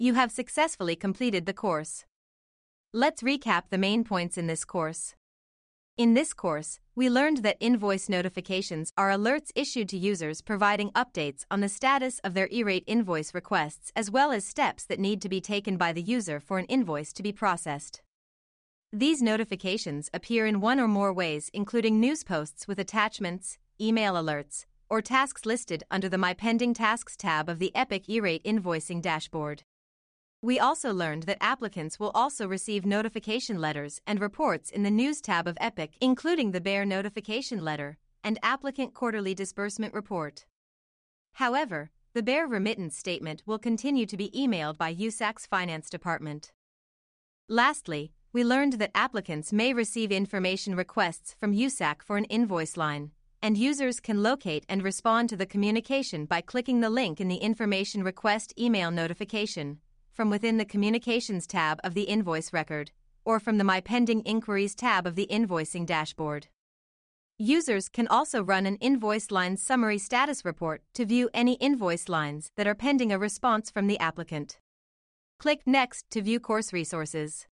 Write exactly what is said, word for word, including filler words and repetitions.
You have successfully completed the course. Let's recap the main points in this course. In this course, we learned that invoice notifications are alerts issued to users providing updates on the status of their E-Rate invoice requests as well as steps that need to be taken by the user for an invoice to be processed. These notifications appear in one or more ways, including news posts with attachments, email alerts, or tasks listed under the My Pending Tasks tab of the Epic E-Rate invoicing dashboard. We also learned that applicants will also receive notification letters and reports in the News tab of Epic, including the B E A R notification letter and applicant quarterly disbursement report. However, the B E A R remittance statement will continue to be emailed by U S A C's finance department. Lastly, we learned that applicants may receive information requests from U S A C for an invoice line, and users can locate and respond to the communication by clicking the link in the Information Request email notification from within the Communications tab of the invoice record, or from the My Pending Inquiries tab of the invoicing dashboard. Users can also run an invoice line summary status report to view any invoice lines that are pending a response from the applicant. Click Next to view course resources.